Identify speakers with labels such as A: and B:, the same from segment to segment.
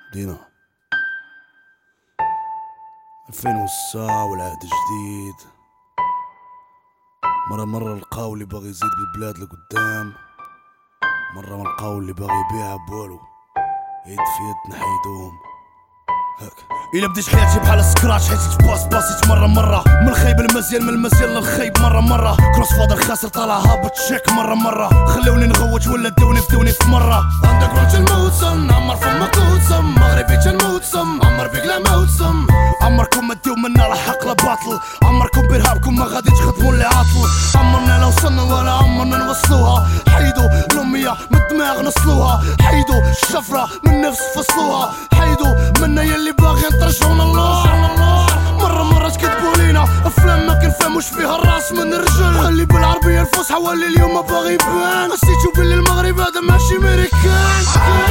A: دينا 2009 والعهد جديد. مرة نلقاو اللي باغي يزيد بالبلاد لقدام، مرة ما نلقاو اللي باغي يبيعها بوالو، يد في يد نحيدوهم هاك. إلا بديت حياتي بحال سكراتش حيت باسيت مرة من الخيب للمزيان، من المزيان للخيب مرة كروس فاضل خاسر طالع هابط شيك مرة خلوني نغوت ولا دوني في مرة. اندرجراوند تنموتسم نعمر فمك وتسم، مغربي تنموتسم عمر بيك لا موتسم. عمركم ما ديو منا لا حق لا باطل، عمركم بإرهابكم ما غادي تخدموا اللي عاطل. عمرنا لا وصلنا ولا عمرنا نوصلوها، حيدوا الأمية من الدماغ نصلوها، حيدوا الشفرة من النفس فصلوها، حيدوا منا يلي باغي نطرشونا الله. مرة تكذبوا لينا افلام ما كنفهموش فيها الراس من الرجل، خلي بالعربية الفصحى واللي اليوم ما باغي يبان، نسيتو باللي المغرب هذا ماشي ميريكان.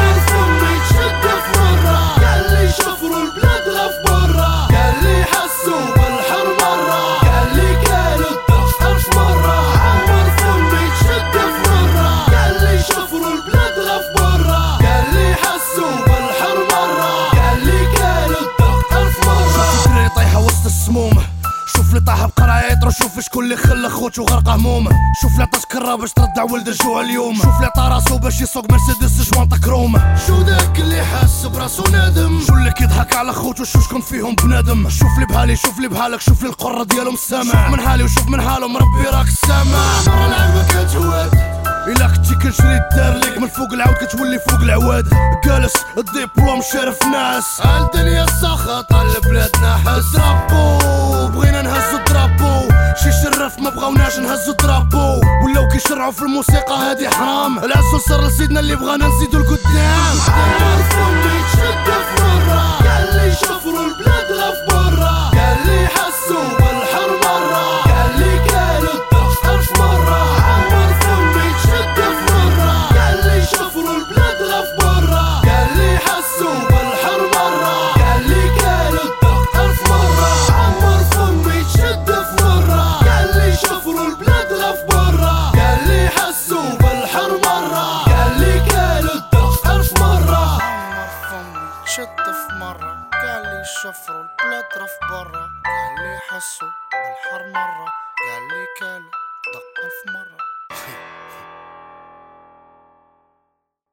A: فمي تشد في مرة قال لي شفروا البلاد غا في برا، قال لي حسوا بالحر مرة، قال لي كانوا الدفتر في مرة. عمر فمي تشد في مرة قال لي شفروا البلاد غا في برا، قال لي حسوا بالحر مرة، قال لي كانوا الدفتر في مرة. شوف الدراري طايحة وسط السموم، شوف اللي طاح بقرايط وشوف شكون اللي خلى خوتو غرق هموم، شوف اللي عطاش كرا باش تردع ولد الجوع اليوم، شوف اللي عطا راسو باش يسوق مرسيدس جوانطا كروم، شو داك اللي حاس براسو نادم، شو اللي كيضحك على خوتو شو شكون فيهم بنادم. شوف اللي بحالي شوف اللي بحالك، شوف لي القرة ديالهم السامع، شوف من حالي وشوف من حالهم ربي راك السامع. مرة نعجبك كتواد إلا كنتي كنشري الدار ليك من فوق العود كتولي فوق العواد، جالس الدبلوم شارف ناس، الدنيا ساخطة لبلادنا حس درابو، بغينا نهزو درابو، شي شرف ما بغاوناش نهزو درابو، ولاو كيشرعو في الموسيقى هادي حرام، العزو صار لسيدنا اللي بغانا نزيدو لقدام. عمر فمي تشد في مرة قال لي شفروا البلاد غا في برا، قال لي حسوا بالحر مرة، قال لي كانوا الدفتر في مرة. عمر فمي تشد في مرة قال لي شفروا البلاد غا في برا، قال لي حسوا بالحر مرة، قال لي كانوا الدفتر في مرة. عمر فمي تشد في مرة قال لي شفروا البلاد غا في برا، قال لي حسوا بالحر مرة، قال لي كانوا الدفتر في مرة.
B: عمر فمي تشد في مرة قال لي شفروا البلاد غا في برا، قال لي حسوا بالحر مرة، قال لي كانوا دقة في مرة.